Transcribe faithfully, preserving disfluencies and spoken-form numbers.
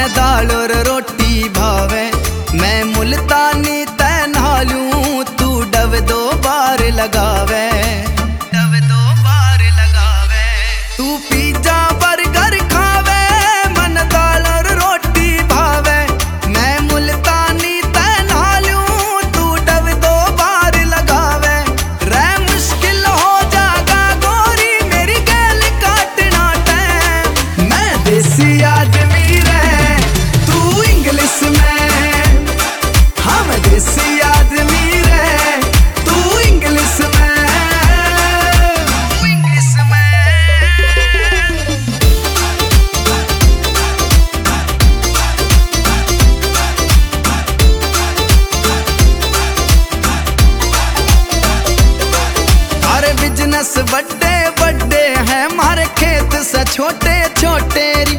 मन दाल और रोटी भावे, मैं मुल्तानी तै नालूं, तू डब दो बार लगावे, डब दो बार लगावे। तू पिज्जा बर्गर खावे, मन दाल और रोटी भावे, मैं मुल्तानी तै नालूं, तू डब दो बार लगावे। रे मुश्किल हो जागा गोरी मेरी गैल काटना टैम, मैं देसी आदमी रे तू इंग्लिश में, हाँ मैं देसी आदमी रे तू इंग्लिश में, तू इंग्लिश में। अरे बिजनेस बड़े बड़े हैं, मारे खेत से छोटे छोटे